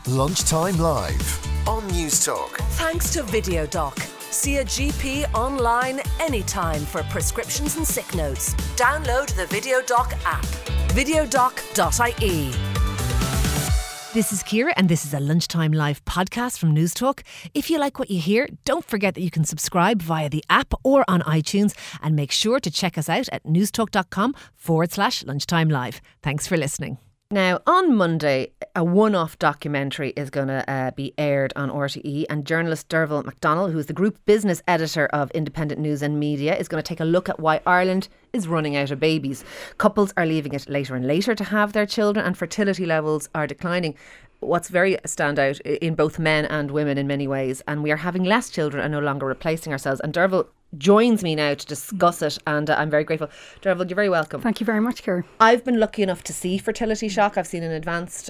Lunchtime Live on News Talk. Thanks to VideoDoc. See a GP online anytime for prescriptions and sick notes. Download the VideoDoc app. videodoc.ie. This is Ciara and this is a Lunchtime Live podcast from News Talk. If you like what you hear, don't forget that you can subscribe via the app or on iTunes, and make sure to check us out at newstalk.com/lunchtime live. Thanks for listening. Now, on Monday, a one-off documentary is going to be aired on RTE, and journalist Derval McDonnell, who is the group business editor of Independent News and Media, is going to take a look at why Ireland is running out of babies. Couples are leaving it later and later to have their children, and fertility levels are declining. What's very standout in both men and women in many ways, and we are having less children and no longer replacing ourselves. And Derval joins me now to discuss it, and I'm very grateful. Derval, you're very welcome. Thank you very much, Ciara. I've been lucky enough to see Fertility Shock. I've seen an advanced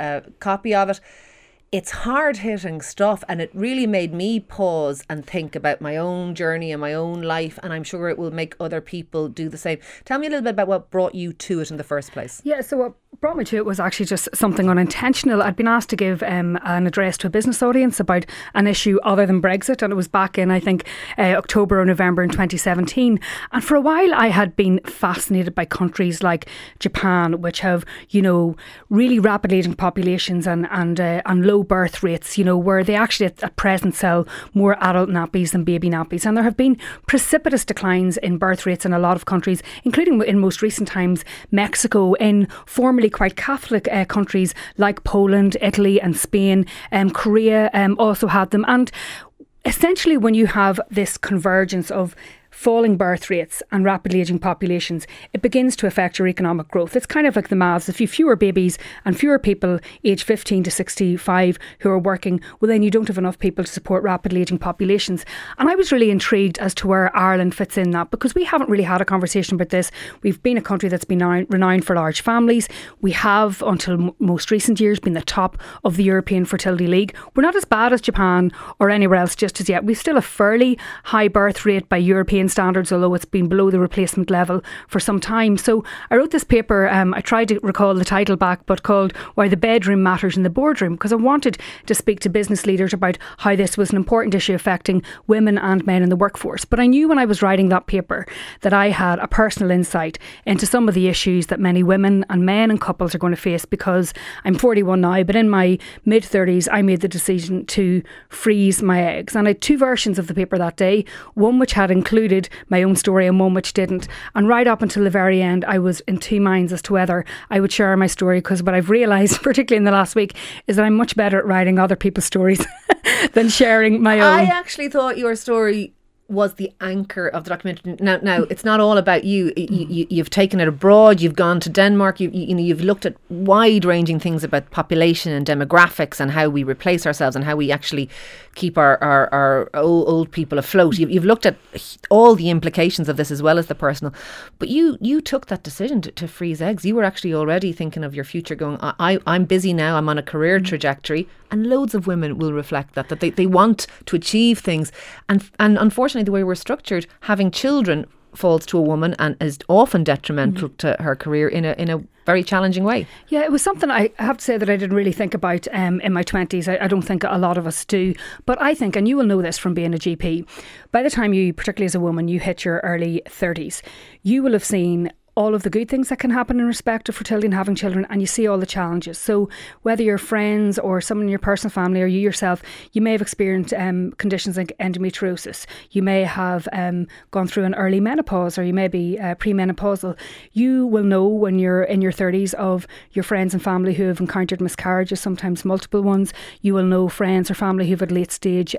copy of it. It's hard-hitting stuff, and it really made me pause and think about my own journey and my own life, and I'm sure it will make other people do the same. Tell me a little bit about what brought you to it in the first place. Yeah, so what brought me to it was actually just something unintentional. I'd been asked to give an address to a business audience about an issue other than Brexit, and it was back in, I think, October or November in 2017. And for a while I had been fascinated by countries like Japan, which have, you know, really rapidly aging populations and low birth rates, you know, where they actually at present sell more adult nappies than baby nappies. And there have been precipitous declines in birth rates in a lot of countries, including in most recent times Mexico, in formerly quite Catholic countries like Poland, Italy and Spain. Korea also had them. And essentially, when you have this convergence of falling birth rates and rapidly ageing populations, it begins to affect your economic growth. It's kind of like the maths. If you have fewer babies and fewer people aged 15 to 65 who are working, well, then you don't have enough people to support rapidly ageing populations. And I was really intrigued as to where Ireland fits in that, because we haven't really had a conversation about this. We've been a country that's been renowned for large families. We have, until most recent years, been the top of the European Fertility League. We're not as bad as Japan or anywhere else just as yet. We've still a fairly high birth rate by European standards, although it's been below the replacement level for some time. So I wrote this paper, I tried to recall the title back, but called Why the Bedroom Matters in the Boardroom, because I wanted to speak to business leaders about how this was an important issue affecting women and men in the workforce. But I knew when I was writing that paper that I had a personal insight into some of the issues that many women and men and couples are going to face, because I'm 41 now, but in my mid-30s I made the decision to freeze my eggs. And I had two versions of the paper that day, one which had included my own story and one which didn't. And right up until the very end, I was in two minds as to whether I would share my story, because what I've realised, particularly in the last week, is that I'm much better at writing other people's stories than sharing my own. I actually thought your story was the anchor of the documentary. Now it's not all about you. You've taken it abroad. You've gone to Denmark. You've looked at wide-ranging things about population and demographics and how we replace ourselves and how we actually keep our old people afloat. You've looked at all the implications of this as well as the personal. But you took that decision to freeze eggs. You were actually already thinking of your future, going, I'm busy now. I'm on a career trajectory. And loads of women will reflect that they want to achieve things. And unfortunately, the way we're structured, having children falls to a woman and is often detrimental to her career in a very challenging way. Yeah, it was something I have to say that I didn't really think about in my 20s. I don't think a lot of us do. But I think, and you will know this from being a GP, by the time you, particularly as a woman, you hit your early 30s, you will have seen all of the good things that can happen in respect of fertility and having children, and you see all the challenges. So whether you're friends or someone in your personal family or you yourself, you may have experienced conditions like endometriosis. You may have gone through an early menopause, or you may be premenopausal. You will know when you're in your 30s of your friends and family who have encountered miscarriages, sometimes multiple ones. You will know friends or family who've had late stage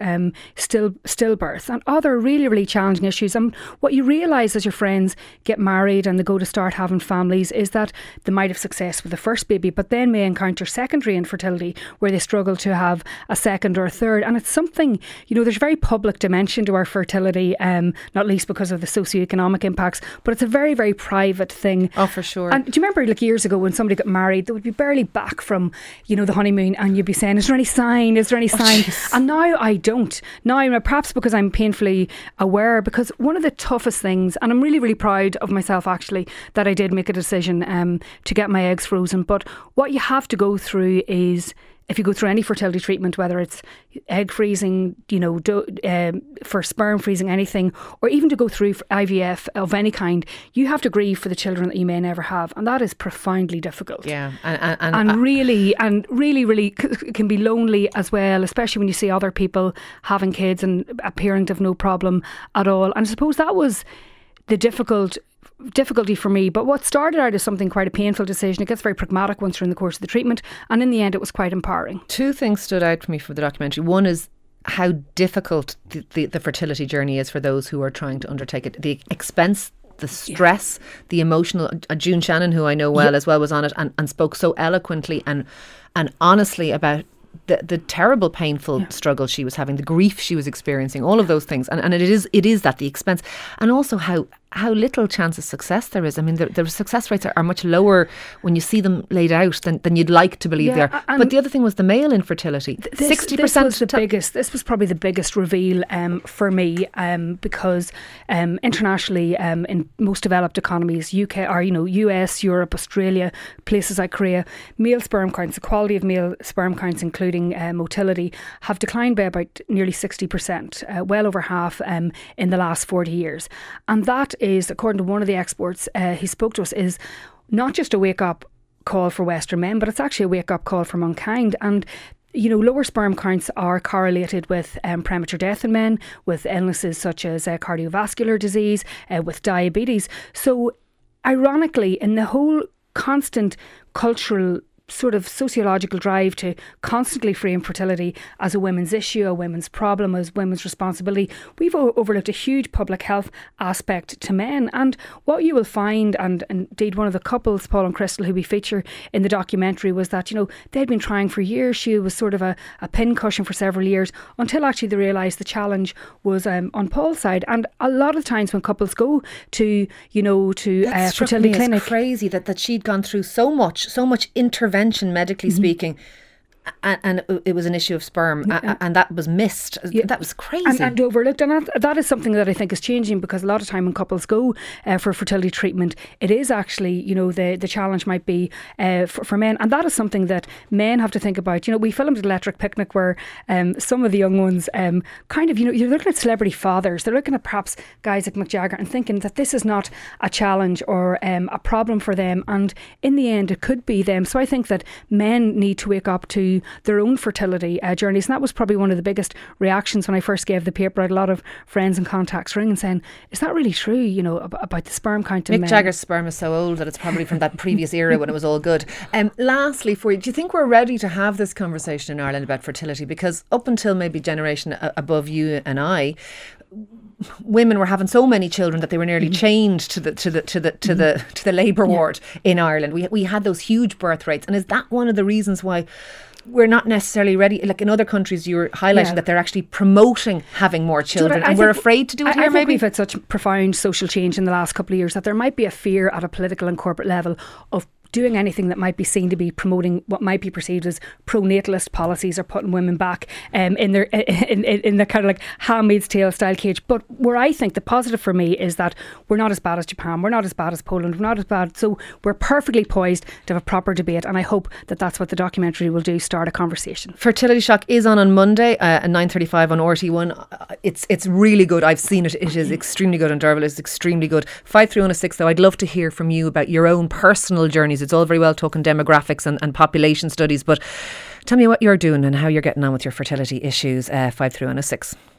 stillbirth and other really, really challenging issues. And what you realise as your friends get married and they go to start having families is that they might have success with the first baby, but then may encounter secondary infertility where they struggle to have a second or a third. And it's something, you know, there's a very public dimension to our fertility, not least because of the socioeconomic impacts, but it's a very, very private thing. Oh, for sure. And do you remember like years ago when somebody got married, they would be barely back from, you know, the honeymoon, and you'd be saying, is there any sign? Is there any sign? And now I don't. Now, perhaps because I'm painfully aware, because one of the toughest things, and I'm really, really proud of myself actually, that I did make a decision to get my eggs frozen. But what you have to go through is if you go through any fertility treatment, whether it's egg freezing, for sperm freezing, anything, or even to go through IVF of any kind, you have to grieve for the children that you may never have, and that is profoundly difficult. Yeah, and really can be lonely as well, especially when you see other people having kids and appearing to have no problem at all. And I suppose that was the difficulty for me. But what started out as something quite a painful decision, it gets very pragmatic once you're in the course of the treatment, and in the end it was quite empowering. Two things stood out for me from the documentary. One is how difficult the fertility journey is for those who are trying to undertake it. The expense, the stress, the emotional. June Shannon, who I know well as well, was on it and spoke so eloquently and honestly about the terrible, painful struggle she was having, the grief she was experiencing, all of those things. And it is that, the expense, and also how little chance of success there is. I mean, the success rates are much lower when you see them laid out than you'd like to believe they are. But the other thing was the male infertility. 60%. This was probably the biggest reveal for me, because internationally, in most developed economies, US, Europe, Australia, places like Korea, male sperm counts, the quality of male sperm counts, including motility, have declined by about nearly 60%, well over half in the last 40 years. And that is, according to one of the experts he spoke to us, is not just a wake-up call for Western men, but it's actually a wake-up call for mankind. And lower sperm counts are correlated with premature death in men, with illnesses such as cardiovascular disease, with diabetes. So ironically, in the whole constant cultural sort of sociological drive to constantly frame fertility as a women's issue, a women's problem, as women's responsibility, we've overlooked a huge public health aspect to men. And what you will find, and indeed one of the couples, Paul and Crystal, who we feature in the documentary, was that, they'd been trying for years. She was sort of a pincushion for several years, until actually they realised the challenge was on Paul's side. And a lot of times when couples go to fertility clinic, it's crazy that she'd gone through so much intervention, medically speaking, and it was an issue of sperm, and that was missed. That was crazy and overlooked. And that is something that I think is changing, because a lot of time when couples go for fertility treatment, it is actually, the challenge might be for men, and that is something that men have to think about. We filmed Electric Picnic, where some of the young ones kind of, you're looking at celebrity fathers. They're looking at perhaps guys like Mick Jagger and thinking that this is not a challenge or a problem for them, and in the end it could be them. So I think that men need to wake up to their own fertility journeys, and that was probably one of the biggest reactions when I first gave the paper. I had a lot of friends and contacts ringing saying, is that really true, about the sperm count in men? Mick Jagger's sperm is so old that it's probably from that previous era when it was all good. Lastly, for you, do you think we're ready to have this conversation in Ireland about fertility? Because up until maybe generation above you and I, women were having so many children that they were nearly chained to the labour ward in Ireland. We had those huge birth rates, and is that one of the reasons why we're not necessarily ready? Like in other countries, you were highlighting that they're actually promoting having more children, and we're afraid to do it here. I think we've had such profound social change in the last couple of years that there might be a fear at a political and corporate level of doing anything that might be seen to be promoting what might be perceived as pro-natalist policies, or putting women back in the kind of like Handmaid's Tale style cage. But where I think the positive for me is that we're not as bad as Japan, we're not as bad as Poland, we're not as bad. So we're perfectly poised to have a proper debate, and I hope that that's what the documentary will do, start a conversation. Fertility Shock is on Monday at 9:35 on RT1. It's really good. I've seen it. It is extremely good, and Derval is extremely good. 53106 though, I'd love to hear from you about your own personal journeys. It's all very well talking demographics and population studies, but tell me what you're doing and how you're getting on with your fertility issues. 53106.